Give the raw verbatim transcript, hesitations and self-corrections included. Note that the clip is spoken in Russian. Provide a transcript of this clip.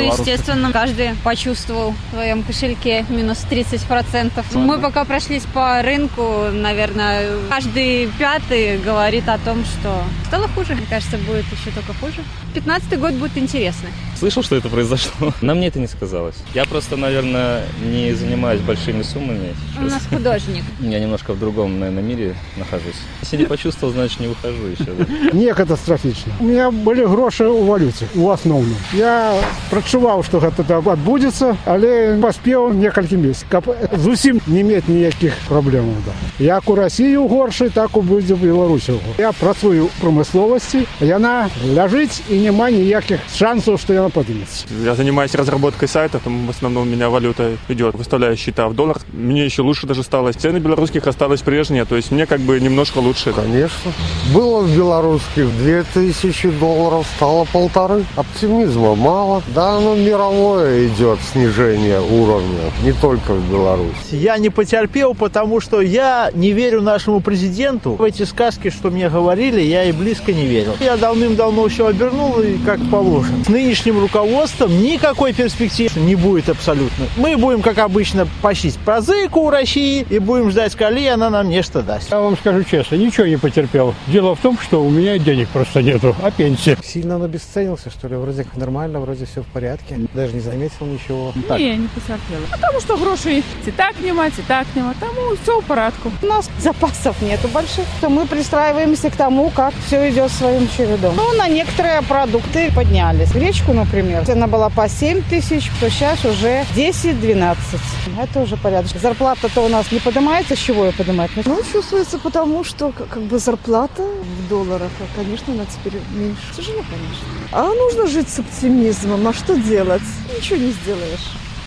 естественно, каждый почувствовал в своем кошельке минус тридцать процентов. Мы пока прошлись по рынку, наверное, каждый пятый говорит о том, что стало хуже. Мне кажется, будет еще только хуже. пятнадцатый год будет интересный. Слышал, что это произошло? На мне это не сказалось. Я просто, наверное, не занимаюсь большими суммами. У нас художник. Я немножко в другом, наверное, мире нахожусь. Если не почувствовал, значит, не выхожу еще. Да? Не катастрофічна. У меня были гроши у валюте, у основном. Я працював, что это отбудется, але поспел несколько месяцев. Каб зусім не иметь никаких проблем. Да. Як у России горше, так и будет в Беларуси. Я працую в промысловости, и она лежит, и нема никаких шансов, что она поднимется. Я занимаюсь разработкой сайта, там в основном у меня валюта идет. Выставляю счета в долларах. Мне еще лучше даже стало. Цены белорусских осталось прежние, то есть мне как бы немножко лучше. Конечно. Было в белорусских две тысячи долларов, стало полторы. Оптимизма мало. Да, оно мировое идет снижение уровня, не только в Беларуси. Я не потерпел, потому что я не верю нашему президенту. В эти сказки, что мне говорили, я и близко не верил. Я давным-давно все обернул, и как положено. С нынешним руководством никакой перспективы не будет абсолютно. Мы будем, как обычно, пощить прозыку у России и будем ждать, коли она нам нечто даст. Я вам скажу честно, ничего не потерпел. Дело в том, что у меня денег просто нету, а пенсия. Сильно он обесценился, что ли? Вроде как нормально, вроде все в порядке. Даже не заметил ничего. Так. Не, не потерпела. Потому что грошей и так нема, и так нема. Тому все в порядку. У нас запасов нету больших. Мы пристраиваемся к тому, как все идет своим чередом. Ну, на некоторые продукты поднялись. Гречку, например, она была по семь тысяч, то сейчас уже десять-двенадцать. Это уже порядок. Зарплата-то у нас не поднимается, с чего ее поднимать? Ну, чувствуется потому, что как бы зарплата в долларах, а, конечно, она теперь меньше. Тяжело, конечно. А нужно жить с оптимизмом. А что делать? Ничего не сделаешь.